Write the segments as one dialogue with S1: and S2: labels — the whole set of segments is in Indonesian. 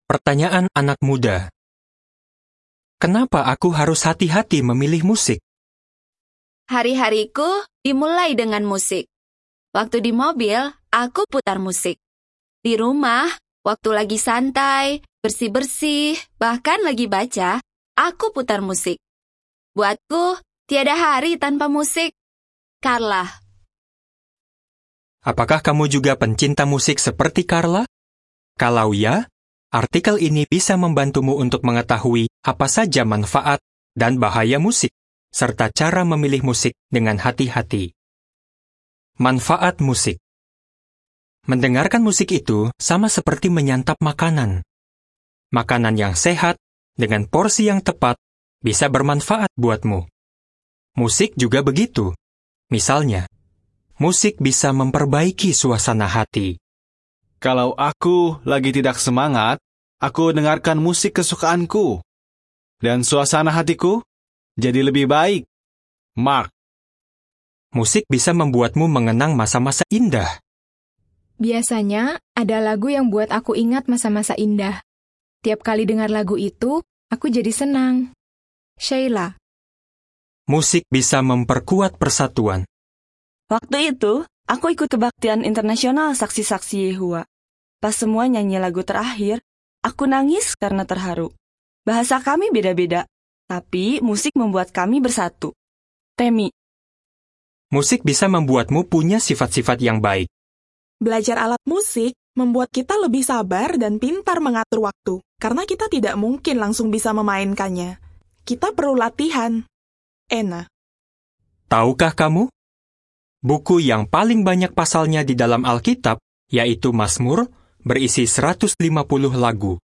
S1: Pertanyaan anak muda. Kenapa aku harus hati-hati memilih musik?
S2: Hari-hariku dimulai dengan musik. Waktu di mobil, aku putar musik. Di rumah, waktu lagi santai, bersih-bersih, bahkan lagi baca, aku putar musik. Buatku, tiada hari tanpa musik. Carla.
S1: Apakah kamu juga pencinta musik seperti Carla? Kalau ya, artikel ini bisa membantumu untuk mengetahui apa saja manfaat dan bahaya musik, serta cara memilih musik dengan hati-hati. Manfaat musik. Mendengarkan musik itu sama seperti menyantap makanan. Makanan yang sehat, dengan porsi yang tepat, bisa bermanfaat buatmu. Musik juga begitu. Misalnya, musik bisa memperbaiki suasana hati.
S3: Kalau aku lagi tidak semangat, aku dengarkan musik kesukaanku. Dan suasana hatiku jadi lebih baik. Mark.
S1: Musik bisa membuatmu mengenang masa-masa indah.
S4: Biasanya, ada lagu yang buat aku ingat masa-masa indah. Tiap kali dengar lagu itu, aku jadi senang. Sheila.
S1: Musik bisa memperkuat persatuan.
S5: Waktu itu, aku ikut kebaktian internasional saksi-saksi Yehua. Pas semua nyanyi lagu terakhir, aku nangis karena terharu. Bahasa kami beda-beda, tapi musik membuat kami bersatu. Temi.
S1: Musik bisa membuatmu punya sifat-sifat yang baik.
S6: Belajar alat musik membuat kita lebih sabar dan pintar mengatur waktu, karena kita tidak mungkin langsung bisa memainkannya. Kita perlu latihan. Ena.
S1: Tahukah kamu? Buku yang paling banyak pasalnya di dalam Alkitab, yaitu Mazmur, berisi 150 lagu.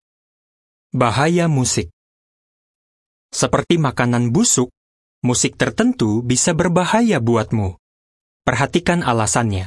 S1: Bahaya musik. Seperti makanan busuk, musik tertentu bisa berbahaya buatmu. Perhatikan alasannya.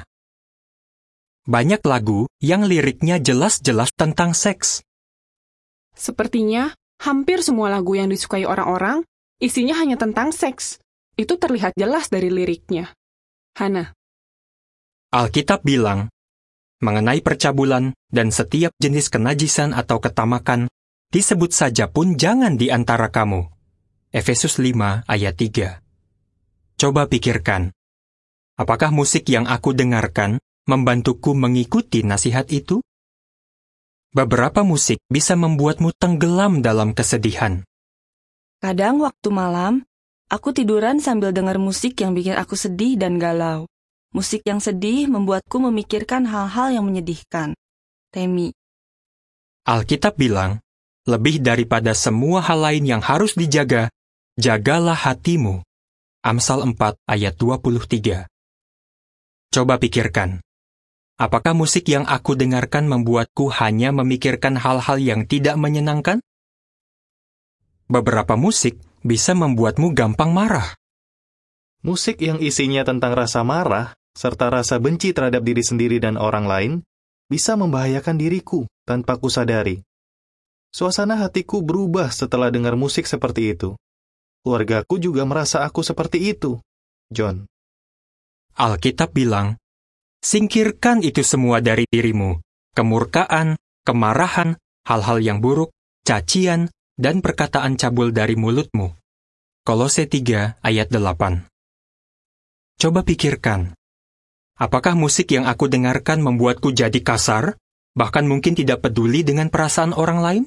S1: Banyak lagu yang liriknya jelas-jelas tentang seks.
S7: Sepertinya, hampir semua lagu yang disukai orang-orang, isinya hanya tentang seks. Itu terlihat jelas dari liriknya. Hana.
S1: Alkitab bilang, mengenai percabulan dan setiap jenis kenajisan atau ketamakan, disebut saja pun jangan di antara kamu. Efesus 5 ayat 3. Coba pikirkan, apakah musik yang aku dengarkan membantuku mengikuti nasihat itu? Beberapa musik bisa membuatmu tenggelam dalam kesedihan.
S5: Kadang waktu malam, aku tiduran sambil dengar musik yang bikin aku sedih dan galau. Musik yang sedih membuatku memikirkan hal-hal yang menyedihkan. Temi.
S1: Alkitab bilang, lebih daripada semua hal lain yang harus dijaga, jagalah hatimu. Amsal 4 ayat 23. Coba pikirkan, apakah musik yang aku dengarkan membuatku hanya memikirkan hal-hal yang tidak menyenangkan? Beberapa musik bisa membuatmu gampang marah.
S3: Musik yang isinya tentang rasa marah, serta rasa benci terhadap diri sendiri dan orang lain, bisa membahayakan diriku tanpa kusadari. Suasana hatiku berubah setelah dengar musik seperti itu. Keluargaku juga merasa aku seperti itu. John.
S1: Alkitab bilang, singkirkan itu semua dari dirimu, kemurkaan, kemarahan, hal-hal yang buruk, cacian, dan perkataan cabul dari mulutmu. Kolose 3 ayat 8. Coba pikirkan, apakah musik yang aku dengarkan membuatku jadi kasar, bahkan mungkin tidak peduli dengan perasaan orang lain?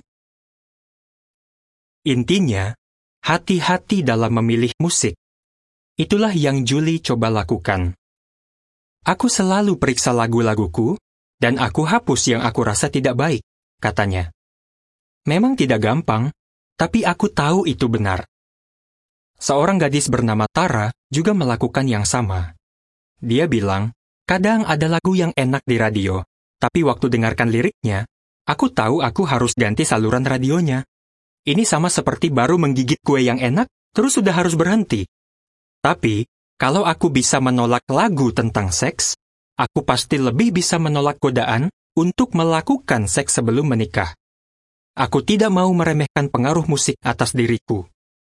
S1: Intinya, hati-hati dalam memilih musik. Itulah yang Julie coba lakukan. Aku selalu periksa lagu-laguku, dan aku hapus yang aku rasa tidak baik, katanya. Memang tidak gampang, tapi aku tahu itu benar. Seorang gadis bernama Tara juga melakukan yang sama. Dia bilang, kadang ada lagu yang enak di radio, tapi waktu dengarkan liriknya, aku tahu aku harus ganti saluran radionya. Ini sama seperti baru menggigit kue yang enak, terus sudah harus berhenti. Tapi, kalau aku bisa menolak lagu tentang seks, aku pasti lebih bisa menolak godaan untuk melakukan seks sebelum menikah. Aku tidak mau meremehkan pengaruh musik atas diriku.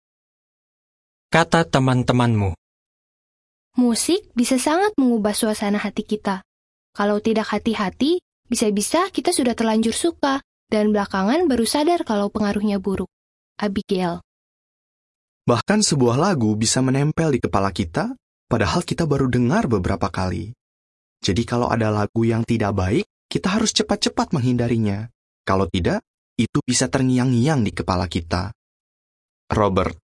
S1: Kata teman-temanmu.
S8: Musik bisa sangat mengubah suasana hati kita. Kalau tidak hati-hati, bisa-bisa kita sudah terlanjur suka dan belakangan baru sadar kalau pengaruhnya buruk. Abigail.
S9: Bahkan sebuah lagu bisa menempel di kepala kita, padahal kita baru dengar beberapa kali. Jadi kalau ada lagu yang tidak baik, kita harus cepat-cepat menghindarinya. Kalau tidak, itu bisa terngiang-ngiang di kepala kita. Robert.